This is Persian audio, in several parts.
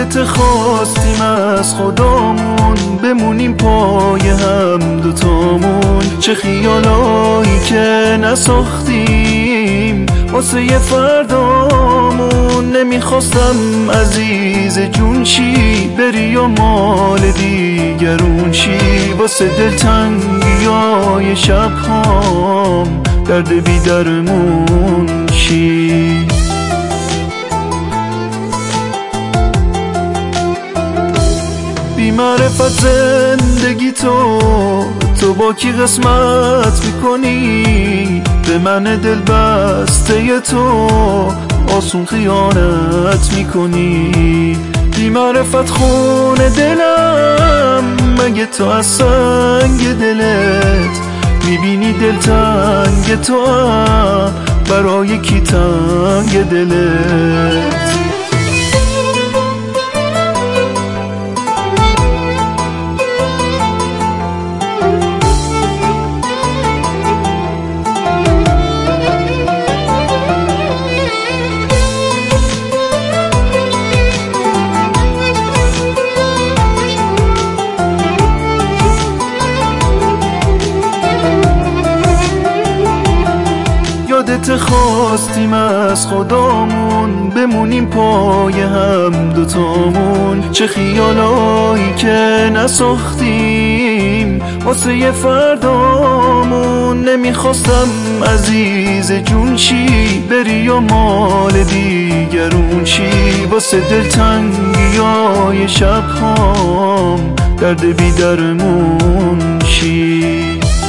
یادت خواستیم از خدامون بمونیم پای هم دوتامون، چه خیالایی که نساختیم واسه یه فردامون. نمیخواستم عزیز جون چی بری و مال دیگرون چی، واسه دلتنگیای شبهام درد بی درمون چی. بی معرفت زندگی تو با کی قسمت میکنی؟ به من دل بسته تو آسون خیانت میکنی. بی معرفت خون دلم مگه تو از سنگ دلت میبینی دلتنگ تو برای کی تنگ دلت؟ یادت خواستیم از خدامون بمونیم پای هم دوتامون، چه خیالایی که نساختیم واسه یه فردامون. نمیخواستم عزیز جون چی بری و مال دیگرون چی، واسه دلتنگیای شبهام درد بی درمون چی.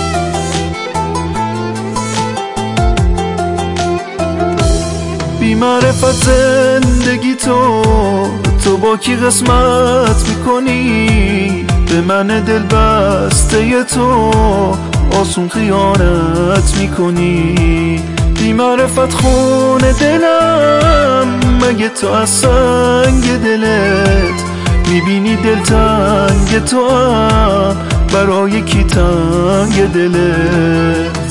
بی معرفت زندگی تو با کی قسمت میکنی؟ به من دل بسته تو آسون خیانت میکنی. بی معرفت خون دلم مگه تو از سنگ دلت میبینی دلتنگ تو برای کی تنگ دلت؟